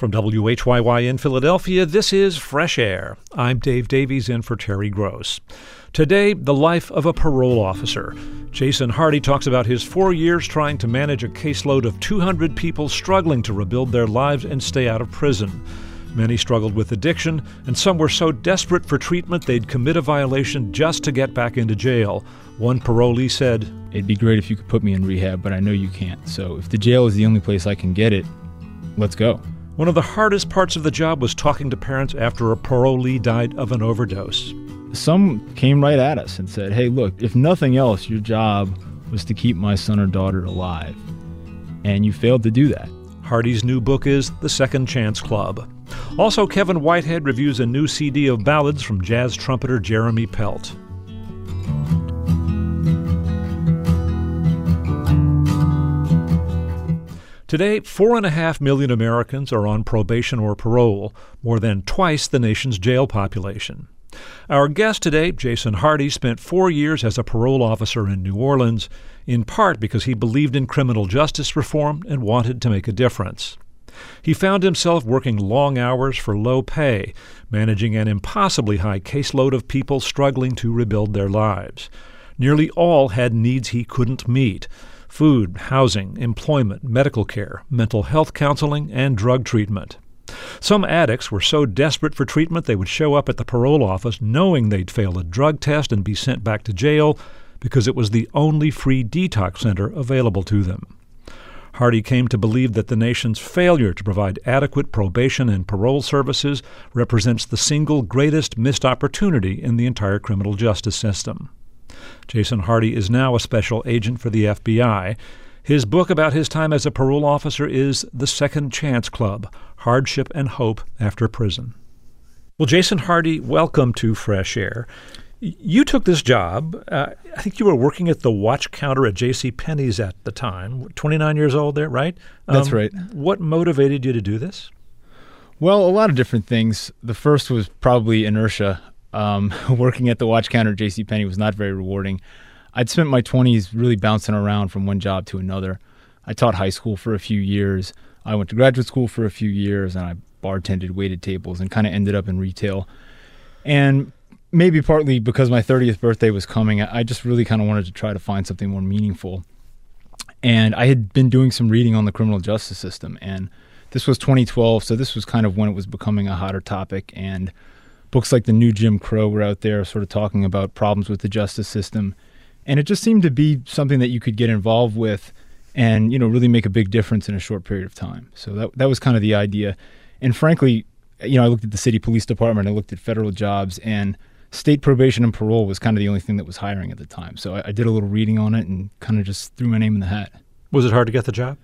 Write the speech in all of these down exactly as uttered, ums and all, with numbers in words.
From W H Y Y in Philadelphia, this is Fresh Air. I'm Dave Davies in for Terry Gross. Today, the life of a parole officer. Jason Hardy talks about his four years trying to manage a caseload of two hundred people struggling to rebuild their lives and stay out of prison. Many struggled with addiction, and some were so desperate for treatment they'd commit a violation just to get back into jail. One parolee said, "It'd be great if you could put me in rehab, but I know you can't. So if the jail is the only place I can get it, let's go." One of the hardest parts of the job was talking to parents after a parolee died of an overdose. Some came right at us and said, "Hey, look, if nothing else, your job was to keep my son or daughter alive, and you failed to do that." Hardy's new book is The Second Chance Club. Also, Kevin Whitehead reviews a new C D of ballads from jazz trumpeter Jeremy Pelt. Today, four and a half million Americans are on probation or parole, more than twice the nation's jail population. Our guest today, Jason Hardy, spent four years as a parole officer in New Orleans, in part because he believed in criminal justice reform and wanted to make a difference. He found himself working long hours for low pay, managing an impossibly high caseload of people struggling to rebuild their lives. Nearly all had needs he couldn't meet: food, housing, employment, medical care, mental health counseling, and drug treatment. Some addicts were so desperate for treatment they would show up at the parole office knowing they'd fail a drug test and be sent back to jail because it was the only free detox center available to them. Hardy came to believe that the nation's failure to provide adequate probation and parole services represents the single greatest missed opportunity in the entire criminal justice system. Jason Hardy is now a special agent for the F B I. His book about his time as a parole officer is The Second Chance Club: Hardship and Hope After Prison. Well, Jason Hardy, welcome to Fresh Air. You took this job. Uh, I think you were working at the watch counter at J C Penney's at the time. twenty-nine years old there, right? Um, That's right. What motivated you to do this? Well, a lot of different things. The first was probably inertia. Um, working at the watch counter at J C Penney was not very rewarding. I'd spent my twenties really bouncing around from one job to another. I taught high school for a few years. I went to graduate school for a few years, and I bartended, waited tables, and kind of ended up in retail. And maybe partly because my thirtieth birthday was coming, I just really kind of wanted to try to find something more meaningful. And I had been doing some reading on the criminal justice system, and this was twenty twelve, so this was kind of when it was becoming a hotter topic, and books like The New Jim Crow were out there sort of talking about problems with the justice system. And it just seemed to be something that you could get involved with and, you know, really make a big difference in a short period of time. So that that was kind of the idea. And frankly, you know, I looked at the city police department, I looked at federal jobs, and state probation and parole was kind of the only thing that was hiring at the time. So I, I did a little reading on it and kind of just threw my name in the hat. Was it hard to get the job?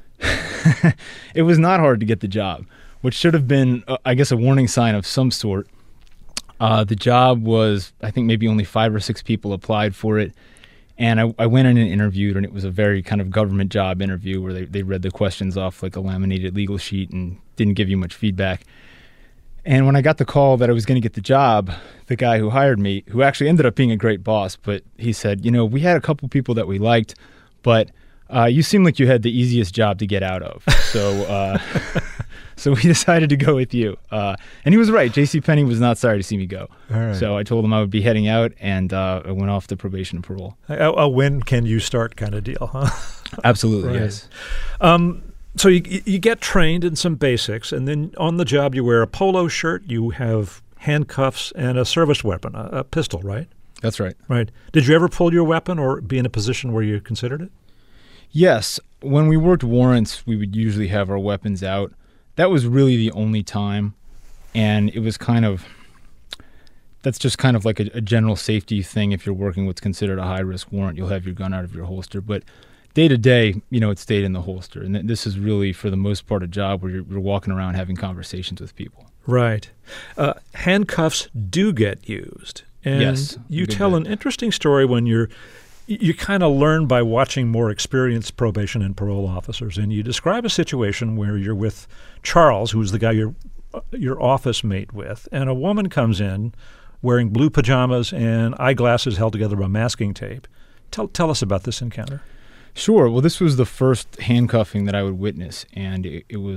It was not hard to get the job, which should have been, uh, I guess, a warning sign of some sort. Uh, the job was, I think maybe only five or six people applied for it. And I, I went in and interviewed, and it was a very kind of government job interview where they, they read the questions off like a laminated legal sheet and didn't give you much feedback. And when I got the call that I was going to get the job, the guy who hired me, who actually ended up being a great boss, but he said, you know, we had a couple people that we liked, but uh, you seem like you had the easiest job to get out of. So uh, so we decided to go with you. Uh, and he was right. J C Penney was not sorry to see me go. All right. So I told him I would be heading out, and uh, I went off to probation and parole. A, a when can you start kind of deal, huh? Absolutely, Right. yes. Um, so you you get trained in some basics, and then on the job you wear a polo shirt, you have handcuffs, and a service weapon, a, a pistol, right? That's right. Right. Did you ever pull your weapon or be in a position where you considered it? Yes. When we worked warrants, we would usually have our weapons out. That was really the only time, and it was kind of, that's just kind of like a, a general safety thing. If you're working what's considered a high-risk warrant, you'll have your gun out of your holster. But day to day, you know, it stayed in the holster. And th- this is really, for the most part, a job where you're, you're walking around having conversations with people. Right. Uh, handcuffs do get used. And yes. you tell an interesting story when you're, you kind of learn by watching more experienced probation and parole officers. And you describe a situation where you're with Charles, who's the guy you're your office mate with, and a woman comes in wearing blue pajamas and eyeglasses held together by masking tape. Tell tell us about this encounter. Sure. Well, this was the first handcuffing that I would witness, and it, it was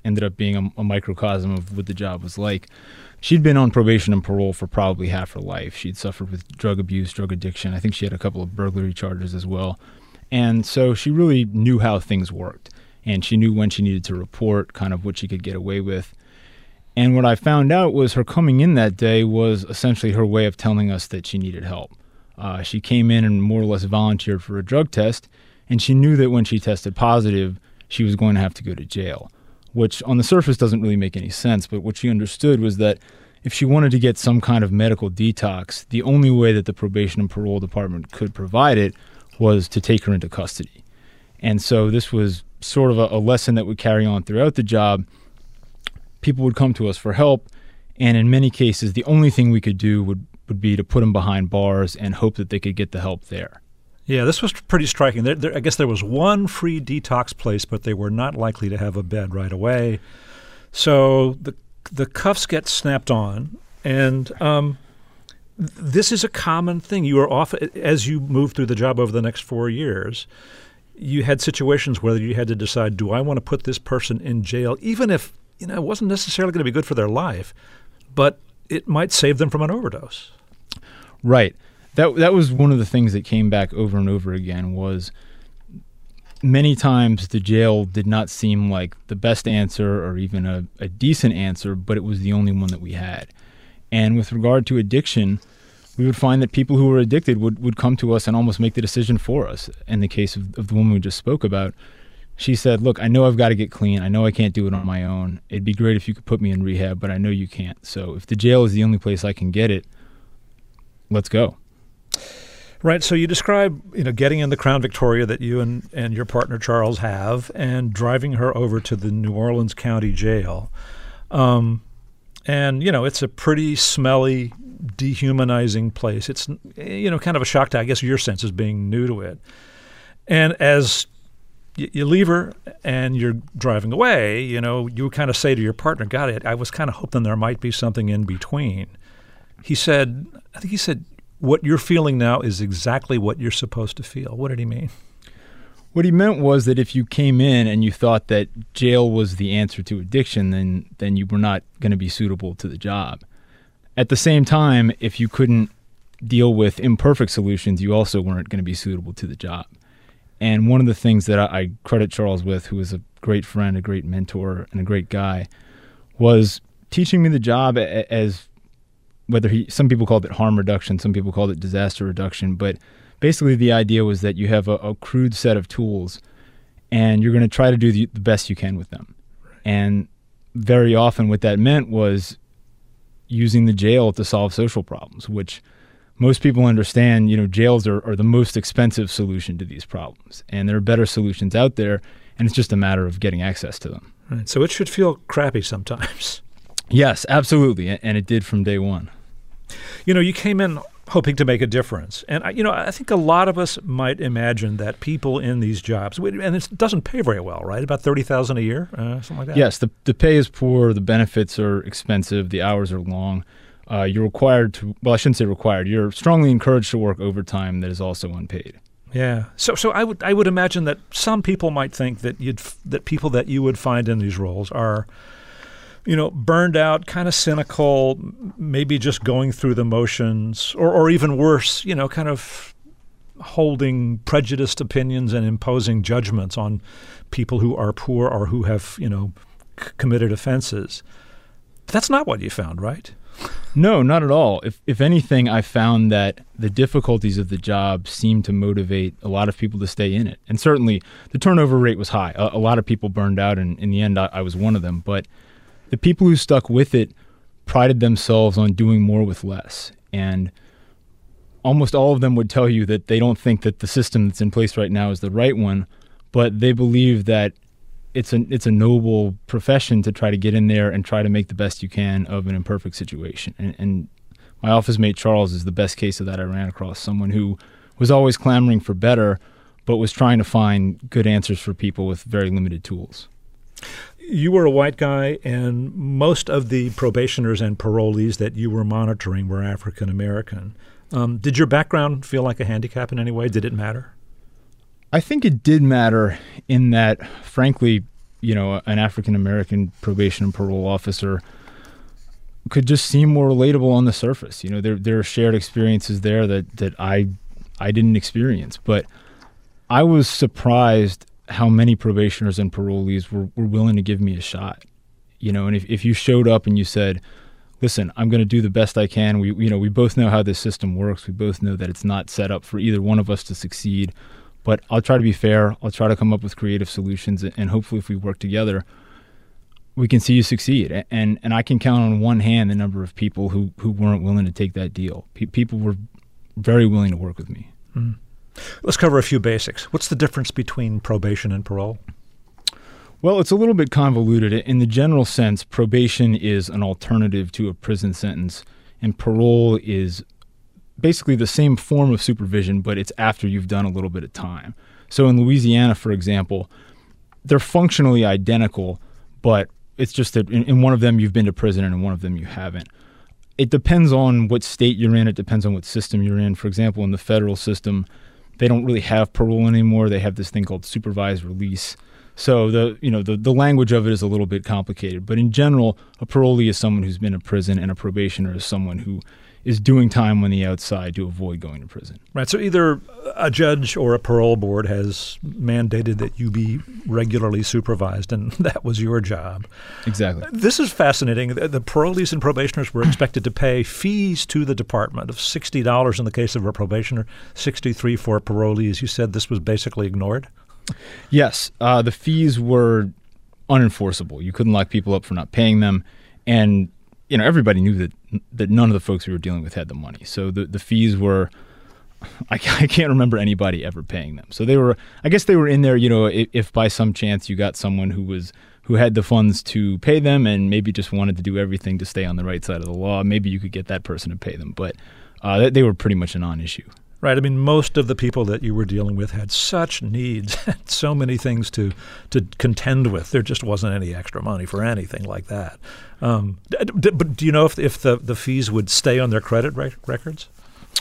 ended up being a, a microcosm of what the job was like. She'd been on probation and parole for probably half her life. She'd suffered with drug abuse, drug addiction. I think she had a couple of burglary charges as well. And so she really knew how things worked. And she knew when she needed to report, kind of what she could get away with. And what I found out was her coming in that day was essentially her way of telling us that she needed help. Uh, she came in and more or less volunteered for a drug test, and she knew that when she tested positive, she was going to have to go to jail, which on the surface doesn't really make any sense. But what she understood was that if she wanted to get some kind of medical detox, the only way that the probation and parole department could provide it was to take her into custody. And so this was sort of a, a lesson that would carry on throughout the job. People would come to us for help, and in many cases, the only thing we could do would, would be to put them behind bars and hope that they could get the help there. Yeah, this was pretty striking. There, there, I guess there was one free detox place, but they were not likely to have a bed right away. So the the cuffs get snapped on, and um, this is a common thing. You are off as you move through the job over the next four years. You had situations where you had to decide: do I want to put this person in jail, even if you know it wasn't necessarily going to be good for their life, but it might save them from an overdose? Right. That that was one of the things that came back over and over again. Was many times the jail did not seem like the best answer or even a, a decent answer, but it was the only one that we had. And with regard to addiction, we would find that people who were addicted would, would come to us and almost make the decision for us. In the case of, of the woman we just spoke about, she said, look, I know I've got to get clean. I know I can't do it on my own. It'd be great if you could put me in rehab, but I know you can't. So if the jail is the only place I can get it, let's go. Right. So you describe, you know, getting in the Crown Victoria that you and, and your partner Charles have and driving her over to the New Orleans County Jail. Um, and, you know, it's a pretty smelly, dehumanizing place. It's, you know, kind of a shock to, I guess, your sense as being new to it. And as y- you leave her and you're driving away, you know, you kind of say to your partner, God, it, I was kind of hoping there might be something in between. He said, I think he said, what you're feeling now is exactly what you're supposed to feel. What did he mean? What he meant was that if you came in and you thought that jail was the answer to addiction, then then you were not going to be suitable to the job. At the same time, if you couldn't deal with imperfect solutions, you also weren't going to be suitable to the job. And one of the things that I, I credit Charles with, who is a great friend, a great mentor, and a great guy, was teaching me the job as whether he, some people called it harm reduction, some people called it disaster reduction, but basically the idea was that you have a, a crude set of tools and you're going to try to do the, the best you can with them. Right. And very often what that meant was using the jail to solve social problems, which most people understand, you know, jails are, are the most expensive solution to these problems. And there are better solutions out there, and it's just a matter of getting access to them. Right. So it should feel crappy sometimes. Yes, absolutely. And it did from day one. You know, you came in hoping to make a difference. And, you know, I think a lot of us might imagine that people in these jobs, and it doesn't pay very well, right? About thirty thousand dollars a year, uh, something like that? Yes, the, the pay is poor, the benefits are expensive, the hours are long. Uh, you're required to, well, I shouldn't say required, you're strongly encouraged to work overtime that is also unpaid. Yeah. So so I would I would imagine that some people might think that you'd that people that you would find in these roles are, you know, burned out, kind of cynical, maybe just going through the motions, or, or even worse, you know, kind of holding prejudiced opinions and imposing judgments on people who are poor or who have, you know, c- committed offenses. But that's not what you found, right? No, not at all. If if anything, I found that the difficulties of the job seemed to motivate a lot of people to stay in it. And certainly the turnover rate was high. A, a lot of people burned out, and in the end, I, I was one of them. But the people who stuck with it prided themselves on doing more with less. And almost all of them would tell you that they don't think that the system that's in place right now is the right one, but they believe that it's a, it's a noble profession to try to get in there and try to make the best you can of an imperfect situation. And, and my office mate Charles is the best case of that I ran across, someone who was always clamoring for better, but was trying to find good answers for people with very limited tools. You were a white guy, and most of the probationers and parolees that you were monitoring were African American. Um, did your background feel like a handicap in any way? Did it matter? I think it did matter in that, frankly, you know, an African-American probation and parole officer could just seem more relatable on the surface. You know, there there are shared experiences there that, that I I didn't experience. But I was surprised how many probationers and parolees were, were willing to give me a shot. You know, and if, if you showed up and you said, listen, I'm going to do the best I can. We you know, we both know how this system works. We both know that it's not set up for either one of us to succeed. But I'll try to be fair. I'll try to come up with creative solutions, and hopefully if we work together, we can see you succeed. And and I can count on one hand the number of people who, who weren't willing to take that deal. Pe- people were very willing to work with me. Mm. Let's cover a few basics. What's the difference between probation and parole? Well, it's a little bit convoluted. In the general sense, probation is an alternative to a prison sentence, and parole is basically the same form of supervision, but it's after you've done a little bit of time. So in Louisiana, for example, they're functionally identical, but it's just that in, in one of them you've been to prison and in one of them you haven't. It depends on what state you're in. It depends on what system you're in. For example, in the federal system, they don't really have parole anymore. They have this thing called supervised release. So the you know the, the language of it is a little bit complicated. But in general, a parolee is someone who's been in prison, and a probationer is someone who is doing time on the outside to avoid going to prison. Right. So either a judge or a parole board has mandated that you be regularly supervised, and that was your job. Exactly. This is fascinating. The, the parolees and probationers were expected to pay fees to the department of sixty dollars in the case of a probationer, sixty-three dollars for parolees. You said this was basically ignored? Yes. Uh, the fees were unenforceable. You couldn't lock people up for not paying them. And you know, everybody knew that that none of the folks we were dealing with had the money. So the, the fees were, I, I can't remember anybody ever paying them. So they were, I guess they were in there, you know, if, if by some chance you got someone who was, who had the funds to pay them and maybe just wanted to do everything to stay on the right side of the law, maybe you could get that person to pay them. But uh, they, they were pretty much a non-issue. Right. I mean, most of the people that you were dealing with had such needs, so many things to to contend with. There just wasn't any extra money for anything like that. Um, d- d- but do you know if if the, the fees would stay on their credit rec- records?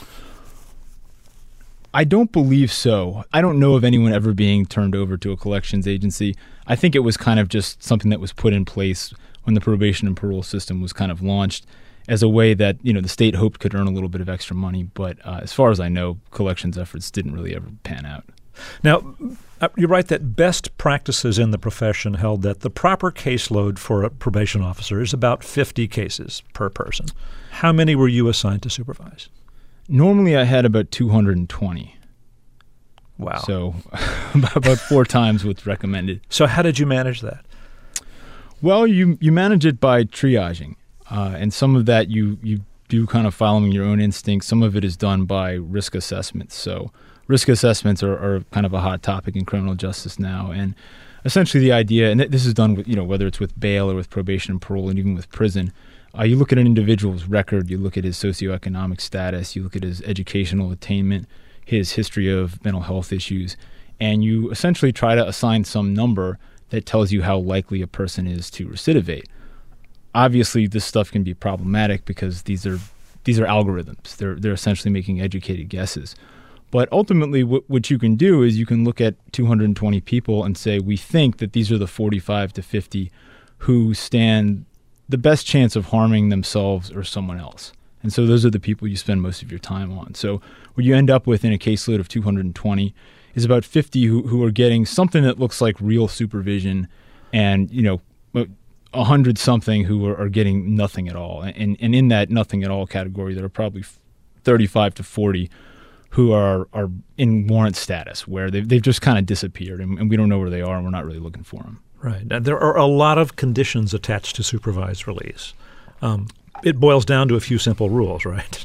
I don't believe so. I don't know of anyone ever being turned over to a collections agency. I think it was kind of just something that was put in place when the probation and parole system was kind of launched, as a way that, you know, the state hoped could earn a little bit of extra money. But uh, as far as I know, collections efforts didn't really ever pan out. Now, you're right that best practices in the profession held that the proper caseload for a probation officer is about fifty cases per person. How many were you assigned to supervise? Normally I had about two hundred twenty. Wow. So about four times what's recommended. So how did you manage that? Well, you, you manage it by triaging. Uh, and some of that you, you do kind of following your own instincts. Some of it is done by risk assessments. So risk assessments are, are kind of a hot topic in criminal justice now. And essentially the idea, and this is done with, you know, whether it's with bail or with probation and parole and even with prison, uh, you look at an individual's record, you look at his socioeconomic status, you look at his educational attainment, his history of mental health issues, and you essentially try to assign some number that tells you how likely a person is to recidivate. Obviously, this stuff can be problematic because these are these are algorithms. They're they're essentially making educated guesses. But ultimately, what, what you can do is you can look at two hundred twenty people and say, we think that these are the forty-five to fifty who stand the best chance of harming themselves or someone else. And so those are the people you spend most of your time on. So what you end up with in a caseload of two hundred twenty is about fifty who, who are getting something that looks like real supervision, and, you know, a hundred something who are, are getting nothing at all. And, and in that nothing at all category, there are probably thirty-five to forty who are, are in warrant status, where they've, they've just kind of disappeared, and, and we don't know where they are, and we're not really looking for them. Right. Now, there are a lot of conditions attached to supervised release. Um, it boils down to a few simple rules, right?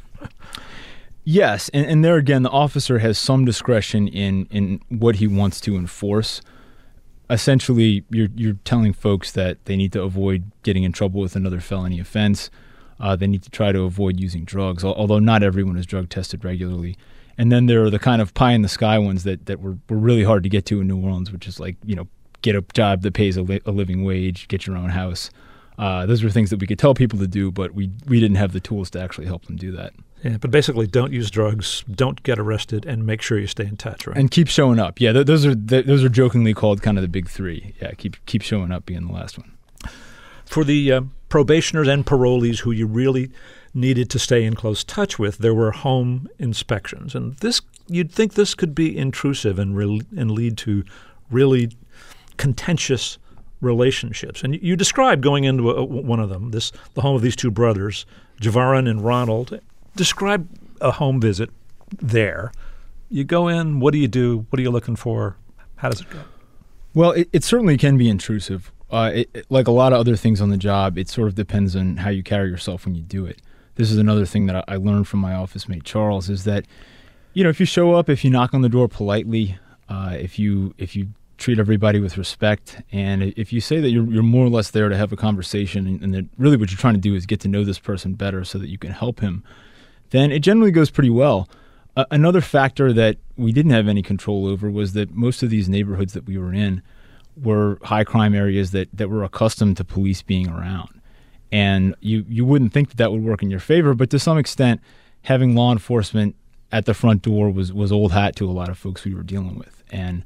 Yes, and, and there again, the officer has some discretion in, in what he wants to enforce. Essentially, you're you're telling folks that they need to avoid getting in trouble with another felony offense. Uh, they need to try to avoid using drugs, although not everyone is drug tested regularly. And then there are the kind of pie in the sky ones that, that were, were really hard to get to in New Orleans, which is like, you know, get a job that pays a, li- a living wage, get your own house. Uh, those were things that we could tell people to do, but we, we didn't have the tools to actually help them do that. Yeah, but basically, don't use drugs, don't get arrested, and make sure you stay in touch, right? And keep showing up. Yeah, th- those are th- those are jokingly called kind of the big three. Yeah, keep keep showing up being the last one. For the uh, probationers and parolees who you really needed to stay in close touch with, there were home inspections, and this you'd think this could be intrusive and re- and lead to really contentious relationships. And you, you described going into a, one of them, this the home of these two brothers, Javaron and Ronald. Describe a home visit there. You go in, what do you do? What are you looking for? How does it go? Well, it, it certainly can be intrusive. Uh, it, it, like a lot of other things on the job, it sort of depends on how you carry yourself when you do it. This is another thing that I, I learned from my office mate, Charles, is that, you know, if you show up, if you knock on the door politely, uh, if you if you treat everybody with respect, and if you say that you're, you're more or less there to have a conversation, and, and that really what you're trying to do is get to know this person better so that you can help him, then it generally goes pretty well. Uh, another factor that we didn't have any control over was that most of these neighborhoods that we were in were high crime areas that, that were accustomed to police being around. And you, you wouldn't think that that would work in your favor, but to some extent, having law enforcement at the front door was, was old hat to a lot of folks we were dealing with. And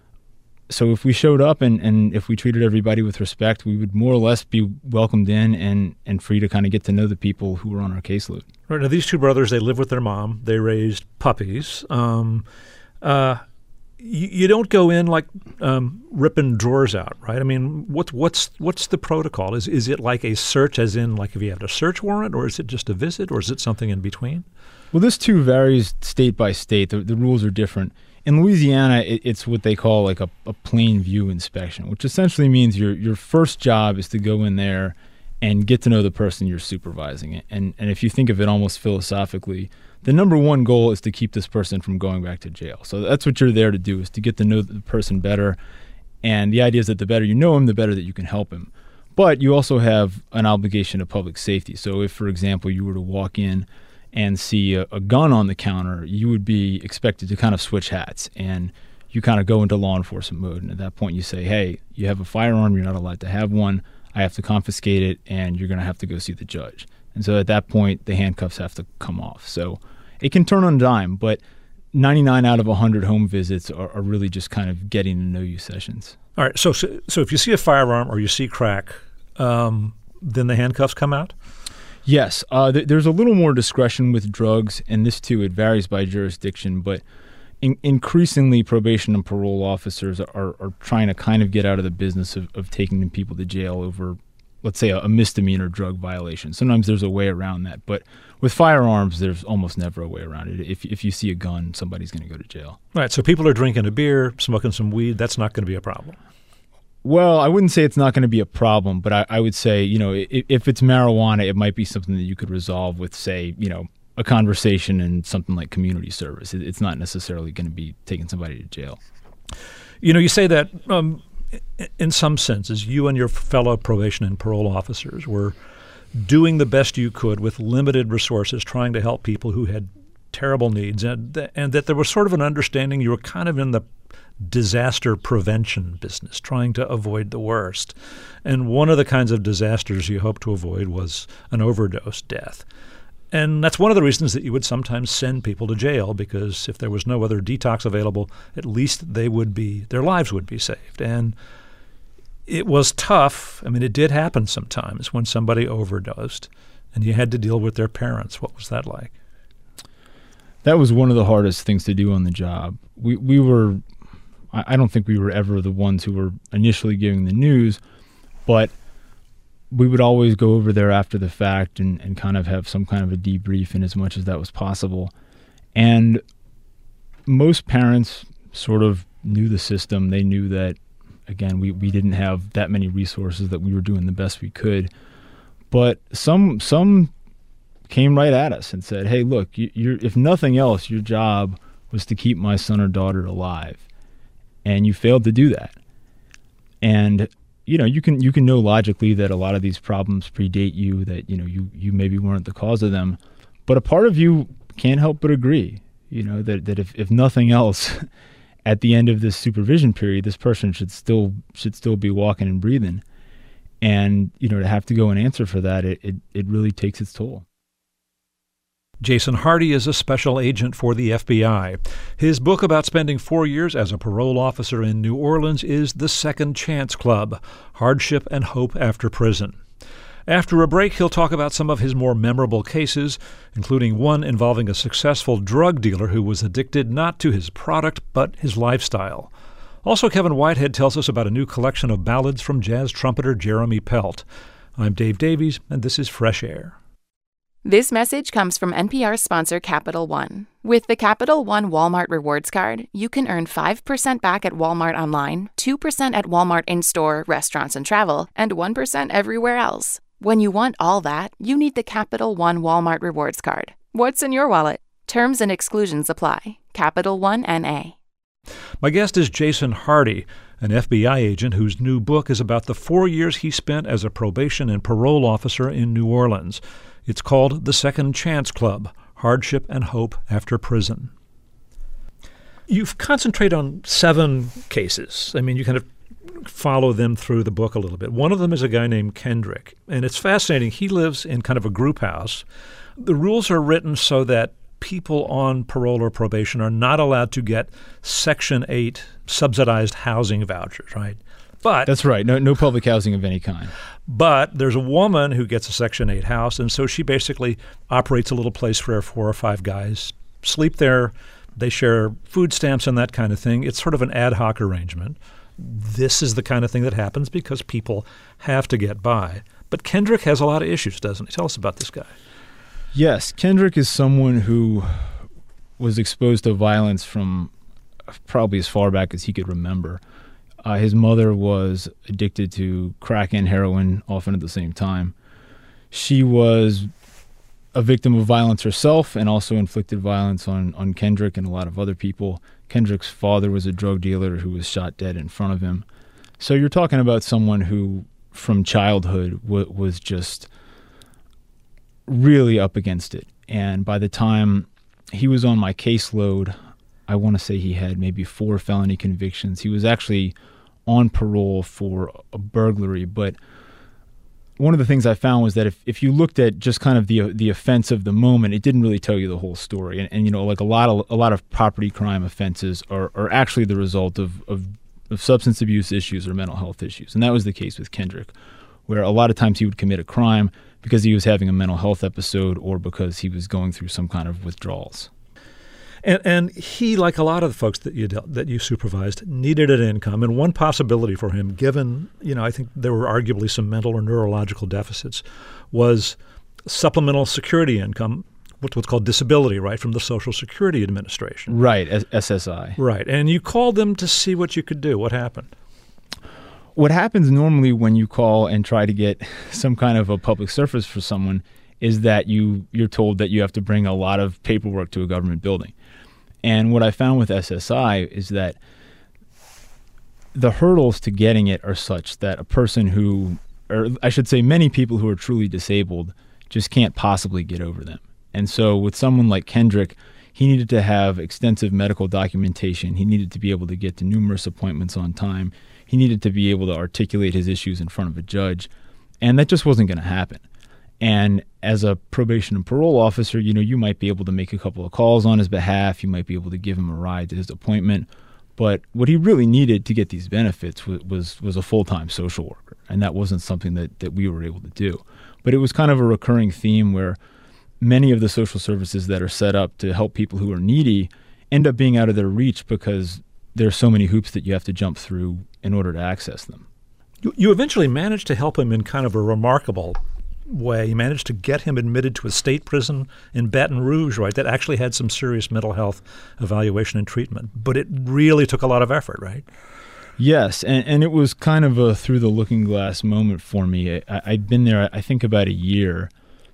so if we showed up and, and if we treated everybody with respect, we would more or less be welcomed in and, and free to kind of get to know the people who were on our caseload. Right. Now, these two brothers, they live with their mom. They raised puppies. Um, uh, you, you don't go in like um, ripping drawers out, right? I mean, what's what's what's the protocol? Is is it like a search, as in like if you have a search warrant, or is it just a visit, or is it something in between? Well, this too varies state by state. The, the rules are different. In Louisiana, it, it's what they call like a, a plain view inspection, which essentially means your your first job is to go in there and get to know the person you're supervising. And and if you think of it almost philosophically, the number one goal is to keep this person from going back to jail. So that's what you're there to do, is to get to know the person better. And the idea is that the better you know him, the better that you can help him. But you also have an obligation to public safety. So if, for example, you were to walk in and see a, a gun on the counter, you would be expected to kind of switch hats, and you kind of go into law enforcement mode. And at that point you say, hey, you have a firearm, you're not allowed to have one, I have to confiscate it, and you're going to have to go see the judge. And so at that point, the handcuffs have to come off. So it can turn on a dime, but ninety-nine out of one hundred home visits are, are really just kind of getting to know you sessions. All right, so so, so if you see a firearm or you see crack, um, then the handcuffs come out? Yes, uh, th- there's a little more discretion with drugs, and this too, it varies by jurisdiction, but in- increasingly probation and parole officers are, are trying to kind of get out of the business of, of taking people to jail over, let's say, a, a misdemeanor drug violation. Sometimes there's a way around that, but with firearms, there's almost never a way around it. If, if you see a gun, somebody's going to go to jail. Right, so people are drinking a beer, smoking some weed, that's not going to be a problem. Well, I wouldn't say it's not going to be a problem, but I, I would say, you know, if, if it's marijuana, it might be something that you could resolve with, say, you know, a conversation and something like community service. It, it's not necessarily going to be taking somebody to jail. You know, you say that um, in some senses, you and your fellow probation and parole officers were doing the best you could with limited resources, trying to help people who had terrible needs, and, and that there was sort of an understanding you were kind of in the disaster prevention business, trying to avoid the worst. And one of the kinds of disasters you hope to avoid was an overdose death. And that's one of the reasons that you would sometimes send people to jail, because if there was no other detox available, at least they would be, their lives would be saved. And it was tough. I mean, it did happen sometimes when somebody overdosed and you had to deal with their parents. What was that like? That was one of the hardest things to do on the job. We we were, I don't think we were ever the ones who were initially giving the news, but we would always go over there after the fact and, and kind of have some kind of a debrief in as much as that was possible. And most parents sort of knew the system. They knew that, again, we, we didn't have that many resources, that we were doing the best we could. But some some came right at us and said, hey, look, you, you're, if nothing else, your job was to keep my son or daughter alive. And you failed to do that. And, you know, you can you can know logically that a lot of these problems predate you, that, you know, you, you maybe weren't the cause of them. But a part of you can't help but agree, you know, that, that if, if nothing else, at the end of this supervision period, this person should still should still be walking and breathing. And, you know, to have to go and answer for that, it, it, it really takes its toll. Jason Hardy is a special agent for the F B I. His book about spending four years as a parole officer in New Orleans is The Second Chance Club: Hardship and Hope After Prison. After a break, he'll talk about some of his more memorable cases, including one involving a successful drug dealer who was addicted not to his product but his lifestyle. Also, Kevin Whitehead tells us about a new collection of ballads from jazz trumpeter Jeremy Pelt. I'm Dave Davies, and this is Fresh Air. This message comes from N P R sponsor Capital One. With the Capital One Walmart Rewards Card, you can earn five percent back at Walmart online, two percent at Walmart in-store, restaurants and travel, and one percent everywhere else. When you want all that, you need the Capital One Walmart Rewards Card. What's in your wallet? Terms and exclusions apply. Capital One N A. My guest is Jason Hardy, an F B I agent whose new book is about the four years he spent as a probation and parole officer in New Orleans. It's called The Second Chance Club: Hardship and Hope After Prison. You've concentrated on seven cases. I mean, you kind of follow them through the book a little bit. One of them is a guy named Kendrick, and it's fascinating. He lives in kind of a group house. The rules are written so that people on parole or probation are not allowed to get Section eight subsidized housing vouchers, right? But That's right. No, no public housing of any kind. But there's a woman who gets a Section eight house, and so she basically operates a little place for four or five guys, sleep there. They share food stamps and that kind of thing. It's sort of an ad hoc arrangement. This is the kind of thing that happens because people have to get by. But Kendrick has a lot of issues, doesn't he? Tell us about this guy. Yes, Kendrick is someone who was exposed to violence from probably as far back as he could remember. Uh, his mother was addicted to crack and heroin, often at the same time. She was a victim of violence herself and also inflicted violence on, on Kendrick and a lot of other people. Kendrick's father was a drug dealer who was shot dead in front of him. So you're talking about someone who, from childhood, w- was just really up against it. And by the time he was on my caseload, I want to say he had maybe four felony convictions. He was actually on parole for a burglary, but one of the things I found was that if, if you looked at just kind of the the offense of the moment, it didn't really tell you the whole story. And, and you know, like a lot of a lot of property crime offenses are, are actually the result of, of of substance abuse issues or mental health issues. And that was the case with Kendrick, where a lot of times he would commit a crime because he was having a mental health episode or because he was going through some kind of withdrawals. And, and he, like a lot of the folks that you dealt, that you supervised, needed an income. And one possibility for him, given, you know, I think there were arguably some mental or neurological deficits, was supplemental security income, what's called disability, right, from the Social Security Administration. Right, S S I. Right. And you called them to see what you could do. What happened? What happens normally when you call and try to get some kind of a public service for someone is that you, you're told that you have to bring a lot of paperwork to a government building. And what I found with S S I is that the hurdles to getting it are such that a person who, or I should say many people who are truly disabled, just can't possibly get over them. And so with someone like Kendrick, he needed to have extensive medical documentation. He needed to be able to get to numerous appointments on time. He needed to be able to articulate his issues in front of a judge. And that just wasn't going to happen. And as a probation and parole officer, you know, you might be able to make a couple of calls on his behalf. You might be able to give him a ride to his appointment. But what he really needed to get these benefits was was, was a full-time social worker. And that wasn't something that, that we were able to do. But it was kind of a recurring theme where many of the social services that are set up to help people who are needy end up being out of their reach because there are so many hoops that you have to jump through in order to access them. You, you eventually managed to help him in kind of a remarkable way. You managed to get him admitted to a state prison in Baton Rouge, right, that actually had some serious mental health evaluation and treatment. But it really took a lot of effort, right? Yes, and, and it was kind of a through the looking glass moment for me. I, I'd been there, I think, about a year.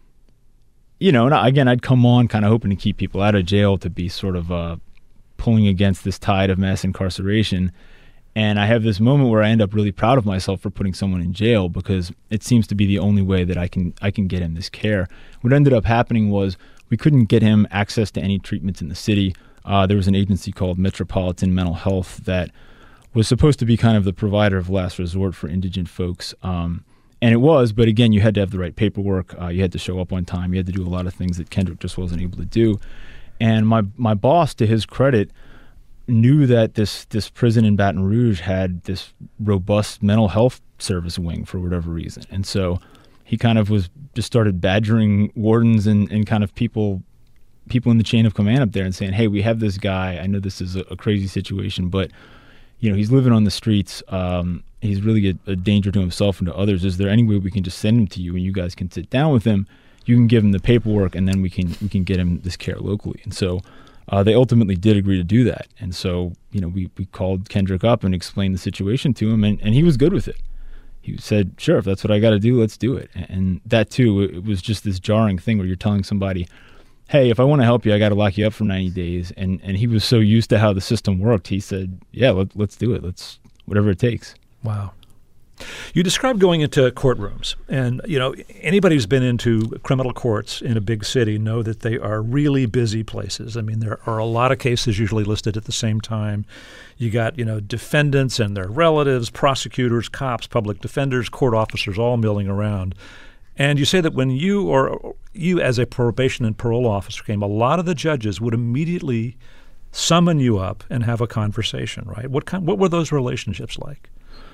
You know, and again, I'd come on kind of hoping to keep people out of jail to be sort of uh, pulling against this tide of mass incarceration. And I have this moment where I end up really proud of myself for putting someone in jail because it seems to be the only way that I can I can get him this care. What ended up happening was we couldn't get him access to any treatments in the city. Uh, there was an agency called Metropolitan Mental Health that was supposed to be kind of the provider of last resort for indigent folks. Um, And it was, but again, you had to have the right paperwork. Uh, you had to show up on time. You had to do a lot of things that Kendrick just wasn't able to do. And my my boss, to his credit, knew that this this prison in Baton Rouge had this robust mental health service wing for whatever reason. And so he kind of was just started badgering wardens and, and kind of people people in the chain of command up there and saying, hey, we have this guy. I know this is a, a crazy situation, but you know, he's living on the streets. Um, he's really a, a danger to himself and to others. Is there any way we can just send him to you and you guys can sit down with him? You can give him the paperwork and then we can we can get him this care locally. And so uh, they ultimately did agree to do that. And so, you know, we, we called Kendrick up and explained the situation to him, and, and he was good with it. He said, sure, if that's what I got to do, let's do it. And that, too, it was just this jarring thing where you're telling somebody, hey, if I want to help you, I got to lock you up for ninety days. And and he was so used to how the system worked, he said, yeah, let, let's do it. Let's whatever it takes. Wow. You described going into courtrooms. And, you know, anybody who's been into criminal courts in a big city know that they are really busy places. I mean, there are a lot of cases usually listed at the same time. You got, you know, defendants and their relatives, prosecutors, cops, public defenders, court officers all milling around. And you say that when you or you as a probation and parole officer came, a lot of the judges would immediately summon you up and have a conversation, right? What kind, what were those relationships like?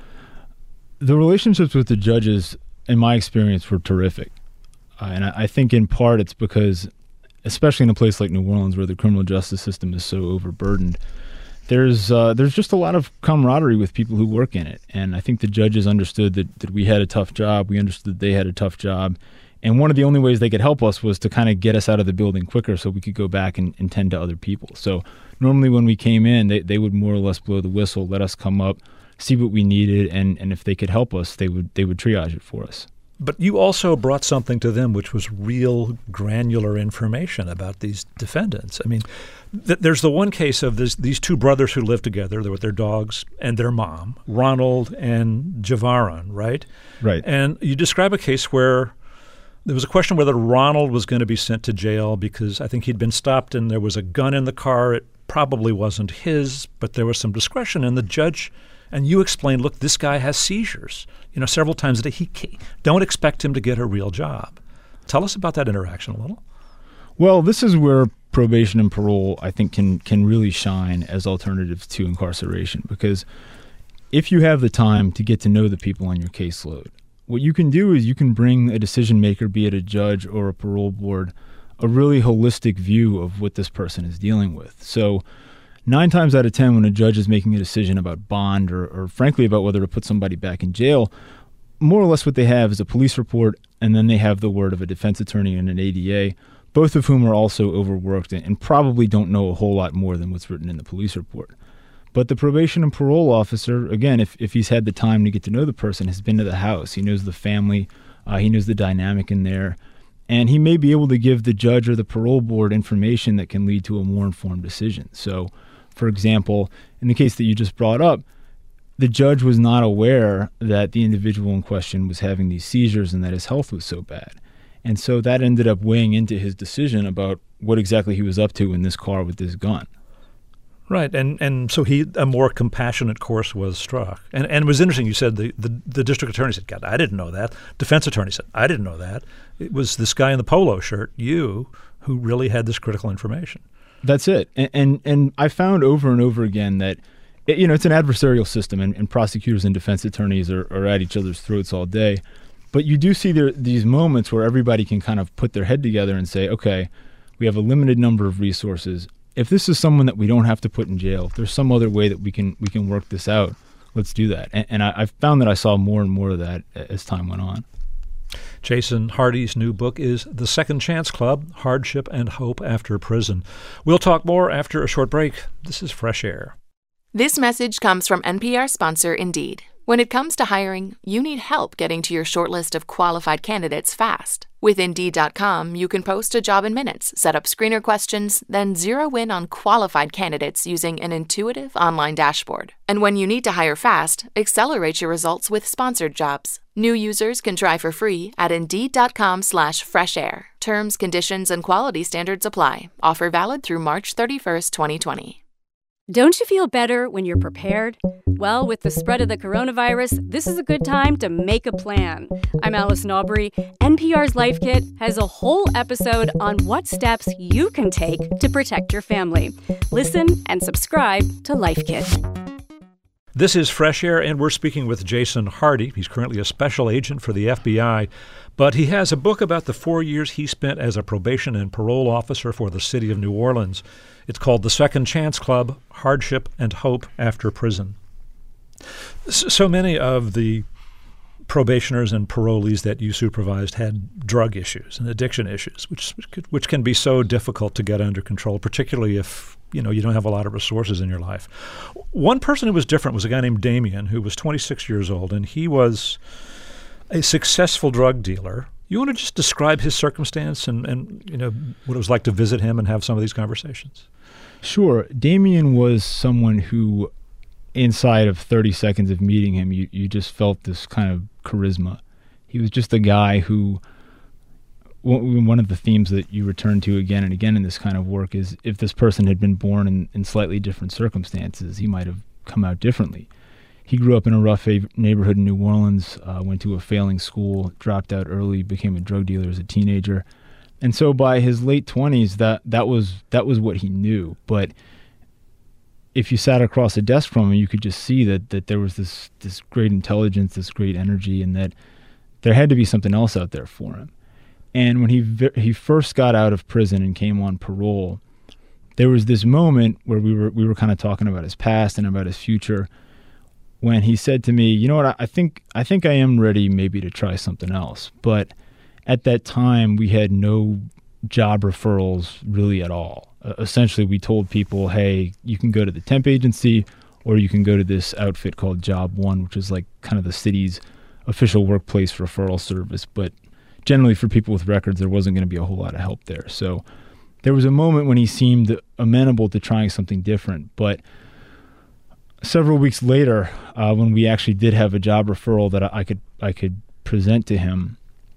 The relationships with the judges, in my experience, were terrific. Uh, and I, I think in part it's because, especially in a place like New Orleans where the criminal justice system is so overburdened, there's uh, there's just a lot of camaraderie with people who work in it. And I think the judges understood that, that we had a tough job. We understood they had a tough job. And one of the only ways they could help us was to kind of get us out of the building quicker so we could go back and, and tend to other people. So normally when we came in, they, they would more or less blow the whistle, let us come up, see what we needed, and, and if they could help us, they would they would triage it for us. But you also brought something to them, which was real granular information about these defendants. I mean, th- there's the one case of this, these two brothers who lived together with their dogs and their mom, Ronald and Javaron, right? Right. And you describe a case where there was a question whether Ronald was going to be sent to jail because I think he'd been stopped and there was a gun in the car. It probably wasn't his, but there was some discretion. And the judge and you explained, look, this guy has seizures, you know, several times a day. He can't, don't expect him to get a real job. Tell us about that interaction a little. Well, this is where probation and parole, I think, can can really shine as alternatives to incarceration, because if you have the time to get to know the people on your caseload, what you can do is you can bring a decision maker, be it a judge or a parole board, a really holistic view of what this person is dealing with. So nine times out of ten, when a judge is making a decision about bond or, or frankly about whether to put somebody back in jail, more or less what they have is a police report, and then they have the word of a defense attorney and an A D A, both of whom are also overworked and, and probably don't know a whole lot more than what's written in the police report. But the probation and parole officer, again, if, if he's had the time to get to know the person, has been to the house, he knows the family, uh, he knows the dynamic in there, and he may be able to give the judge or the parole board information that can lead to a more informed decision. So, for example, in the case that you just brought up, the judge was not aware that the individual in question was having these seizures and that his health was so bad. And so that ended up weighing into his decision about what exactly he was up to in this car with this gun. Right, and and so he a more compassionate course was struck. And and it was interesting, you said the, the, the district attorney said, God, I didn't know that. Defense attorney said, I didn't know that. It was this guy in the polo shirt, you, who really had this critical information. That's it. And, and and I found over and over again that, it, you know, it's an adversarial system, and, and prosecutors and defense attorneys are, are at each other's throats all day. But you do see there these moments where everybody can kind of put their head together and say, okay, we have a limited number of resources. If this is someone that we don't have to put in jail, if there's some other way that we can we can work this out, let's do that. And, and I, I found that I saw more and more of that as time went on. Jason Hardy's new book is The Second Chance Club, Hardship and Hope After Prison. We'll talk more after a short break. This is Fresh Air. This message comes from N P R sponsor Indeed. When it comes to hiring, you need help getting to your shortlist of qualified candidates fast. With Indeed dot com, you can post a job in minutes, set up screener questions, then zero in on qualified candidates using an intuitive online dashboard. And when you need to hire fast, accelerate your results with sponsored jobs. New users can try for free at Indeed dot com slash fresh air. Terms, conditions, and quality standards apply. Offer valid through March thirty-first, twenty twenty. Don't you feel better when you're prepared? Well, with the spread of the coronavirus, this is a good time to make a plan. I'm Allison Aubrey. N P R's Life Kit has a whole episode on what steps you can take to protect your family. Listen and subscribe to Life Kit. This is Fresh Air, and we're speaking with Jason Hardy. He's currently a special agent for the F B I, but he has a book about the four years he spent as a probation and parole officer for the city of New Orleans. It's called The Second Chance Club, Hardship and Hope After Prison. So many of the probationers and parolees that you supervised had drug issues and addiction issues, which which can be so difficult to get under control, particularly if you know you don't have a lot of resources in your life. One person who was different was a guy named Damien, who was twenty-six years old, and he was a successful drug dealer. You want to just describe his circumstance and, and you know what it was like to visit him and have some of these conversations? Sure. Damien was someone who, inside of thirty seconds of meeting him, you, you just felt this kind of charisma. He was just a guy who, one of the themes that you return to again and again in this kind of work is if this person had been born in, in slightly different circumstances, he might have come out differently. He grew up in a rough neighborhood in New Orleans, uh, went to a failing school, dropped out early, became a drug dealer as a teenager. And so by his late twenties, that, that was that was what he knew. But if you sat across a desk from him, you could just see that that there was this this great intelligence, this great energy, and that there had to be something else out there for him. And when he he first got out of prison and came on parole, there was this moment where we were we were kind of talking about his past and about his future, when he said to me, "You know what? I think I think I am ready, maybe to try something else." But at that time, we had no job referrals really at all. Uh, essentially, we told people, hey, you can go to the temp agency or you can go to this outfit called Job One, which is like kind of the city's official workplace referral service. But generally for people with records, there wasn't going to be a whole lot of help there. So there was a moment when he seemed amenable to trying something different. But several weeks later, uh, when we actually did have a job referral that I could I could present to him,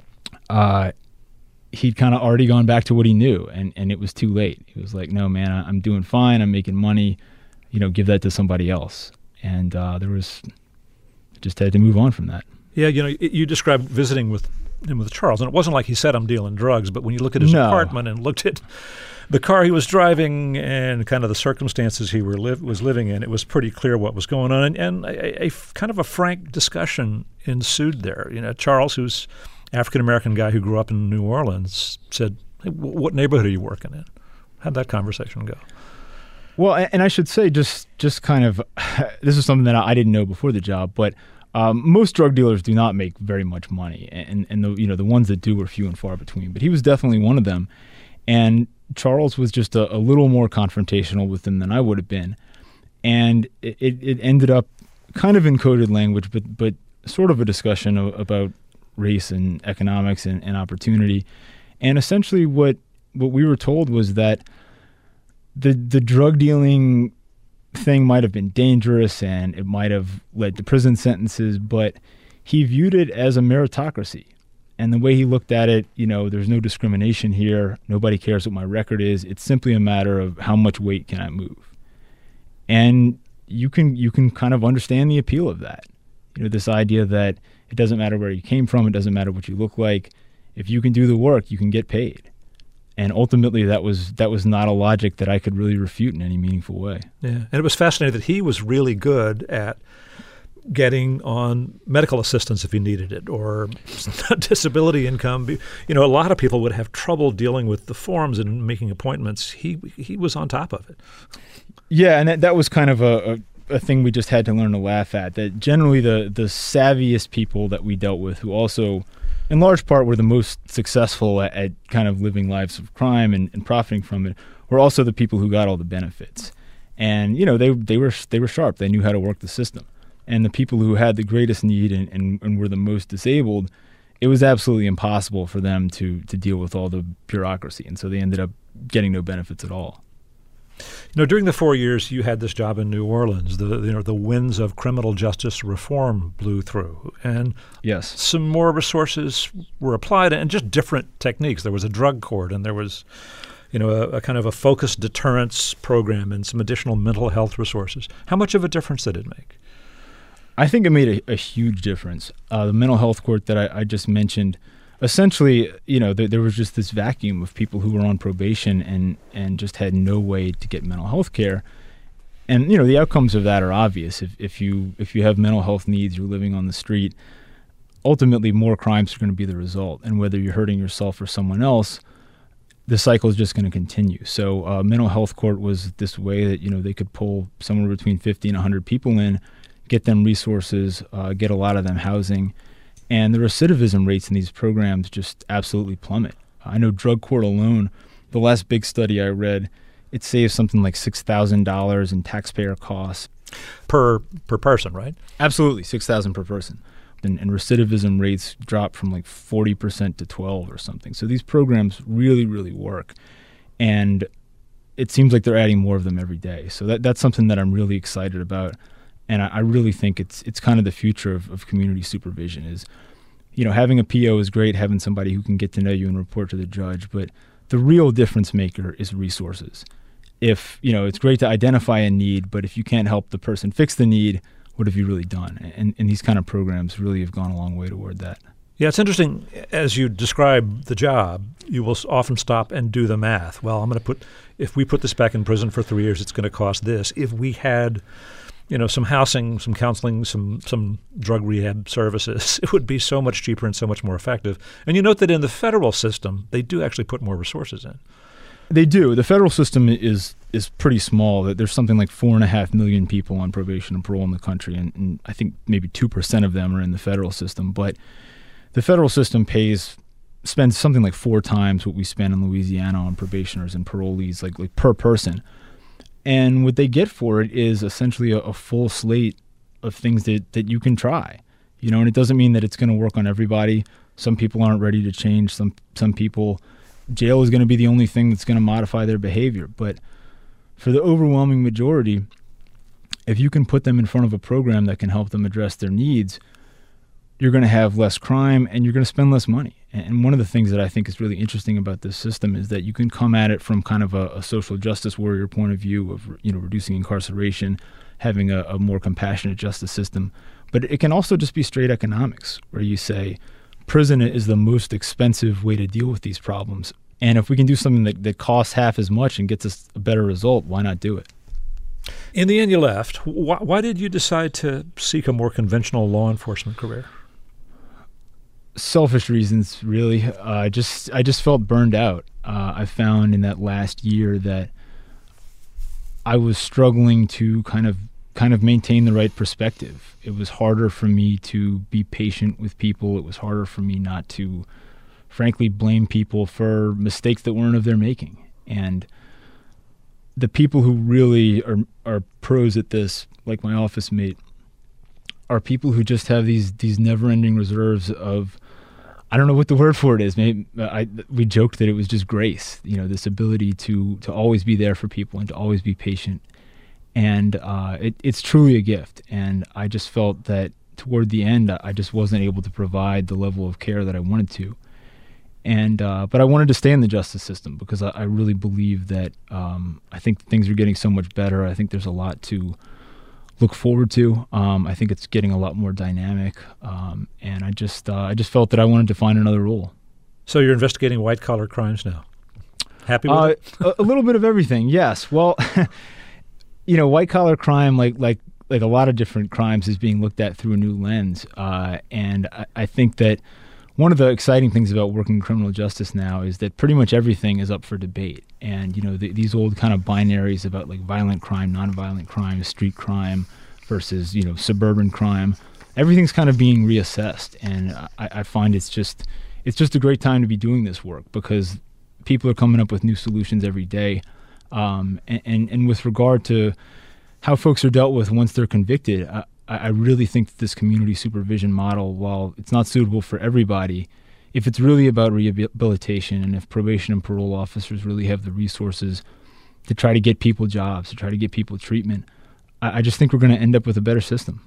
uh, he'd kind of already gone back to what he knew, and, and it was too late. He was like, no, man, I, I'm doing fine. I'm making money. You know, give that to somebody else. And uh, there was, just had to move on from that. Yeah, you know, you described visiting with him with Charles, and it wasn't like he said, I'm dealing drugs, but when you look at his No. apartment and looked at the car he was driving and kind of the circumstances he were li- was living in, it was pretty clear what was going on. And, and a, a, a kind of a frank discussion ensued there. You know, Charles, who's African-American guy who grew up in New Orleans, said, hey, w- what neighborhood are you working in? How'd that conversation go? Well, and I should say just just kind of, this is something that I didn't know before the job, but um, most drug dealers do not make very much money. And, and the, you know, the ones that do are few and far between. But he was definitely one of them. And Charles was just a, a little more confrontational with him than I would have been. And it, it ended up kind of in coded language, but, but sort of a discussion of, about race and economics and, and opportunity. And essentially what what we were told was that the the drug dealing thing might have been dangerous and it might have led to prison sentences, but he viewed it as a meritocracy. And the way he looked at it, you know, there's no discrimination here. Nobody cares what my record is. It's simply a matter of how much weight can I move. And you can you can kind of understand the appeal of that. You know, this idea that it doesn't matter where you came from. It doesn't matter what you look like. If you can do the work, you can get paid. And ultimately, that was that was not a logic that I could really refute in any meaningful way. Yeah, and it was fascinating that he was really good at getting on medical assistance if he needed it, or disability income. You know, a lot of people would have trouble dealing with the forms and making appointments. He he was on top of it. Yeah, and that, that was kind of a, a a thing we just had to learn to laugh at, that generally the the savviest people that we dealt with, who also in large part were the most successful at, at kind of living lives of crime and, and profiting from it, were also the people who got all the benefits. And you know, they they were they were sharp. They knew how to work the system. And the people who had the greatest need and, and, and were the most disabled, it was absolutely impossible for them to to deal with all the bureaucracy, and so they ended up getting no benefits at all. You know, during the four years you had this job in New Orleans, the you know the winds of criminal justice reform blew through, and yes, some more resources were applied, and just different techniques. There was a drug court, and there was, you know, a, a kind of a focused deterrence program, and some additional mental health resources. How much of a difference did it make? I think it made a, a huge difference. Uh, the mental health court that I, I just mentioned. Essentially, you know, there, there was just this vacuum of people who were on probation and, and just had no way to get mental health care. And, you know, the outcomes of that are obvious. If if you if you have mental health needs, you're living on the street, ultimately more crimes are going to be the result. And whether you're hurting yourself or someone else, the cycle is just going to continue. So uh, mental health court was this way that, you know, they could pull somewhere between fifty and one hundred people in, get them resources, uh, get a lot of them housing. And the recidivism rates in these programs just absolutely plummet. I know drug court alone, the last big study I read, it saves something like six thousand dollars in taxpayer costs. Per per person, right? Absolutely, six thousand dollars per person. And, and recidivism rates drop from like forty percent to twelve or something. So these programs really, really work. And it seems like they're adding more of them every day. So that that's something that I'm really excited about. And I, I really think it's it's kind of the future of, of community supervision is, you know, having a P O is great, having somebody who can get to know you and report to the judge, but the real difference maker is resources. If, you know, it's great to identify a need, but if you can't help the person fix the need, what have you really done? And, and these kind of programs really have gone a long way toward that. Yeah, it's interesting. As you describe the job, you will often stop and do the math. Well, I'm going to put, if we put this back in prison for three years, it's going to cost this. If we had, you know, some housing, some counseling, some some drug rehab services, it would be so much cheaper and so much more effective. And you note that in the federal system, they do actually put more resources in. They do. The federal system is is pretty small. There's something like four and a half million people on probation and parole in the country, and, and I think maybe two percent of them are in the federal system. But the federal system pays spends something like four times what we spend in Louisiana on probationers and parolees, like like per person. And what they get for it is essentially a, a full slate of things that, that you can try. You know, and it doesn't mean that it's going to work on everybody. Some people aren't ready to change. Some some people, jail is going to be the only thing that's going to modify their behavior. But for the overwhelming majority, if you can put them in front of a program that can help them address their needs, you're going to have less crime and you're going to spend less money. And one of the things that I think is really interesting about this system is that you can come at it from kind of a, a social justice warrior point of view of, you know, reducing incarceration, having a, a more compassionate justice system. But it can also just be straight economics, where you say prison is the most expensive way to deal with these problems. And if we can do something that, that costs half as much and gets us a better result, why not do it? In the end, you left. Why, why did you decide to seek a more conventional law enforcement career? Selfish reasons, really. Uh, I just I just felt burned out. Uh, I found in that last year that I was struggling to kind of kind of maintain the right perspective. It was harder for me to be patient with people. It was harder for me not to, frankly, blame people for mistakes that weren't of their making. And the people who really are are pros at this, like my office mate, are people who just have these these never-ending reserves of, I don't know what the word for it is. Maybe I, we joked that it was just grace, you know, this ability to to always be there for people and to always be patient. And uh, it, it's truly a gift. And I just felt that toward the end, I just wasn't able to provide the level of care that I wanted to. And uh, but I wanted to stay in the justice system because I, I really believe that um, I think things are getting so much better. I think there's a lot to look forward to. Um, I think it's getting a lot more dynamic, um, and I just uh, I just felt that I wanted to find another role. So you're investigating white collar crimes now. Happy with uh, it? a, a little bit of everything, yes. Well, you know, white collar crime, like like like a lot of different crimes, is being looked at through a new lens, uh, and I, I think that one of the exciting things about working in criminal justice now is that pretty much everything is up for debate. And, you know, the, these old kind of binaries about like violent crime, nonviolent crime, street crime versus, you know, suburban crime, everything's kind of being reassessed. And I, I find it's just it's just a great time to be doing this work because people are coming up with new solutions every day. Um, and, and, and with regard to how folks are dealt with once they're convicted, I, I really think that this community supervision model, while it's not suitable for everybody, if it's really about rehabilitation and if probation and parole officers really have the resources to try to get people jobs, to try to get people treatment. I, I just think we're going to end up with a better system.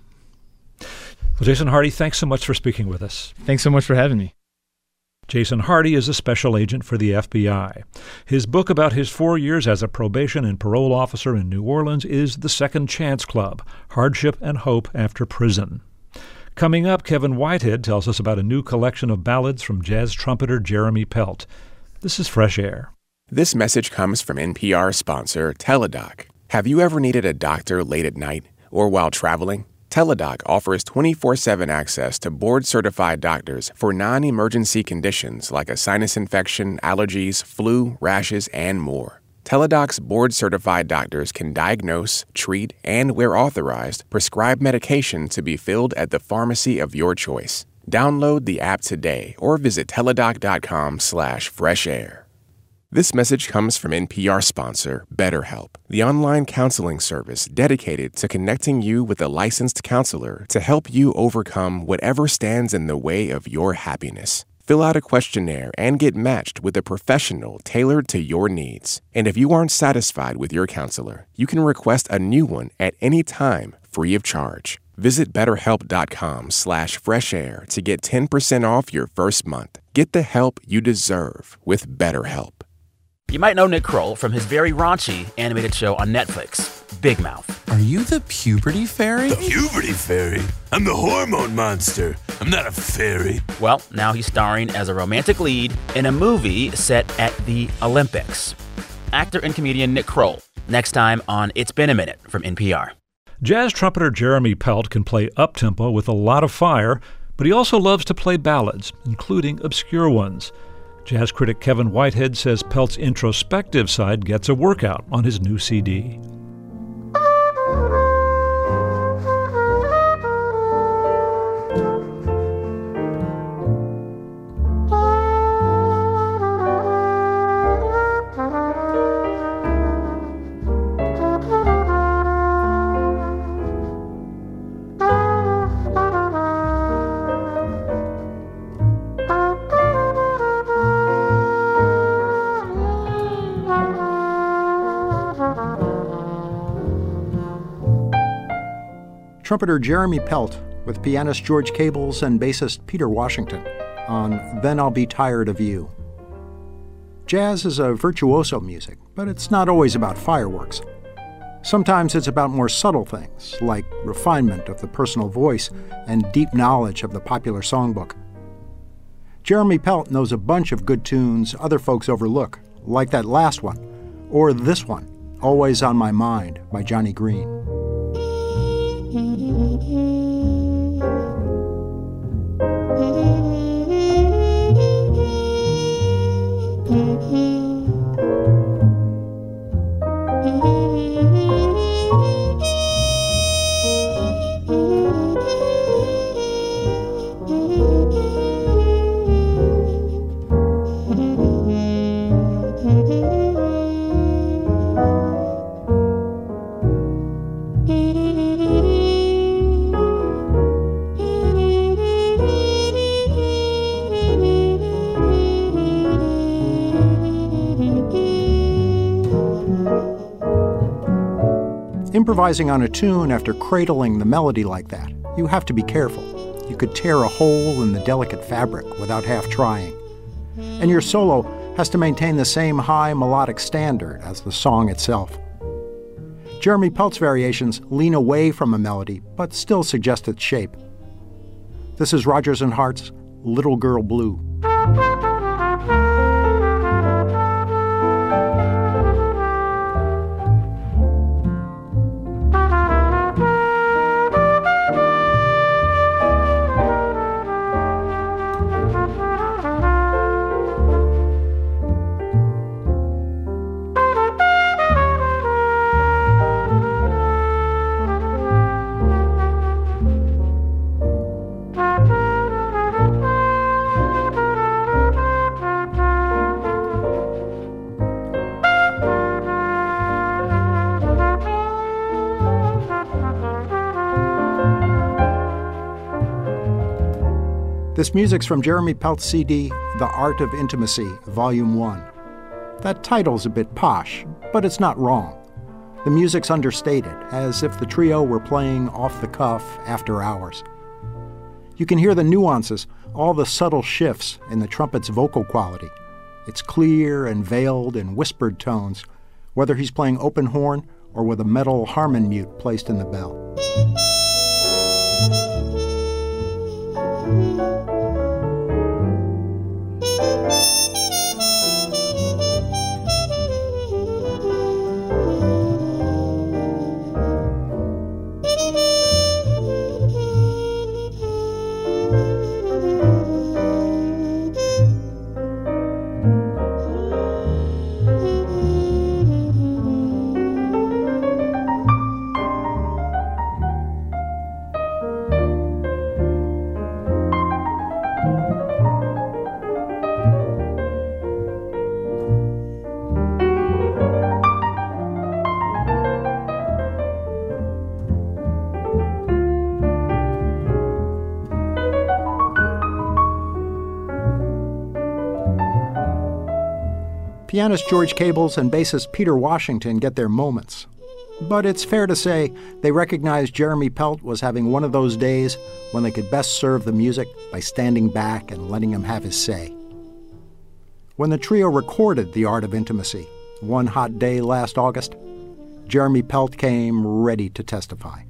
Well, Jason Hardy, thanks so much for speaking with us. Thanks so much for having me. Jason Hardy is a special agent for the F B I. His book about his four years as a probation and parole officer in New Orleans is The Second Chance Club, Hardship and Hope After Prison. Coming up, Kevin Whitehead tells us about a new collection of ballads from jazz trumpeter Jeremy Pelt. This is Fresh Air. This message comes from N P R sponsor Teladoc. Have you ever needed a doctor late at night or while traveling? Teladoc offers twenty-four seven access to board-certified doctors for non-emergency conditions like a sinus infection, allergies, flu, rashes, and more. Teladoc's board-certified doctors can diagnose, treat, and, where authorized, prescribe medication to be filled at the pharmacy of your choice. Download the app today or visit teladoc.com slash fresh air. This message comes from N P R sponsor BetterHelp, the online counseling service dedicated to connecting you with a licensed counselor to help you overcome whatever stands in the way of your happiness. Fill out a questionnaire and get matched with a professional tailored to your needs. And if you aren't satisfied with your counselor, you can request a new one at any time, free of charge. Visit betterhelp.com slash fresh air to get ten percent off your first month. Get the help you deserve with BetterHelp. You might know Nick Kroll from his very raunchy animated show on Netflix, Big Mouth. Are you the puberty fairy? The puberty fairy? I'm the hormone monster. I'm not a fairy. Well, now he's starring as a romantic lead in a movie set at the Olympics. Actor and comedian Nick Kroll, next time on It's Been a Minute from N P R. Jazz trumpeter Jeremy Pelt can play up-tempo with a lot of fire, but he also loves to play ballads, including obscure ones. Jazz critic Kevin Whitehead says Pelt's introspective side gets a workout on his new C D. Trumpeter Jeremy Pelt with pianist George Cables and bassist Peter Washington on Then I'll Be Tired of You. Jazz is a virtuoso music, but it's not always about fireworks. Sometimes it's about more subtle things, like refinement of the personal voice and deep knowledge of the popular songbook. Jeremy Pelt knows a bunch of good tunes other folks overlook, like that last one, or this one, Always on My Mind by Johnny Green. Improvising on a tune after cradling the melody like that, you have to be careful. You could tear a hole in the delicate fabric without half trying. And your solo has to maintain the same high melodic standard as the song itself. Jeremy Pelt's variations lean away from a melody, but still suggest its shape. This is Rodgers and Hart's Little Girl Blue. This music's from Jeremy Pelt's C D, The Art of Intimacy, Volume one. That title's a bit posh, but it's not wrong. The music's understated, as if the trio were playing off the cuff after hours. You can hear the nuances, all the subtle shifts in the trumpet's vocal quality. It's clear and veiled in whispered tones, whether he's playing open horn or with a metal Harmon mute placed in the bell. Pianist George Cables and bassist Peter Washington get their moments. But it's fair to say they recognized Jeremy Pelt was having one of those days when they could best serve the music by standing back and letting him have his say. When the trio recorded The Art of Intimacy one hot day last August, Jeremy Pelt came ready to testify.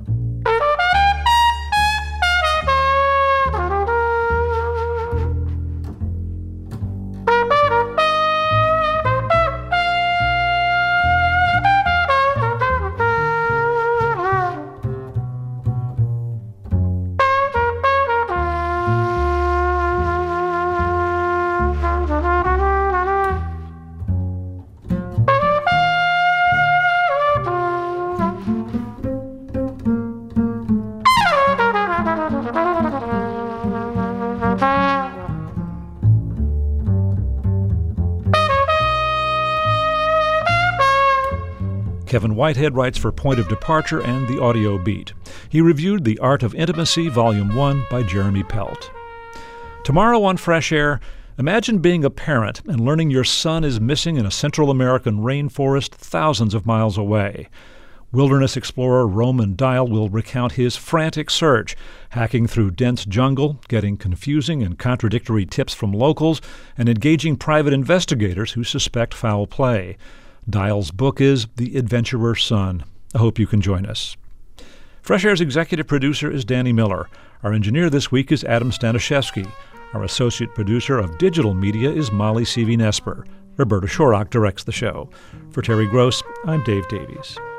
Kevin Whitehead writes for Point of Departure and The Audio Beat. He reviewed The Art of Intimacy, Volume one by Jeremy Pelt. Tomorrow on Fresh Air, imagine being a parent and learning your son is missing in a Central American rainforest thousands of miles away. Wilderness explorer Roman Dial will recount his frantic search, hacking through dense jungle, getting confusing and contradictory tips from locals, and engaging private investigators who suspect foul play. Dial's book is The Adventurer's Son. I hope you can join us. Fresh Air's executive producer is Danny Miller. Our engineer this week is Adam Staniszewski. Our associate producer of digital media is Molly Seavey-Nesper. Roberta Shorrock directs the show. For Terry Gross, I'm Dave Davies.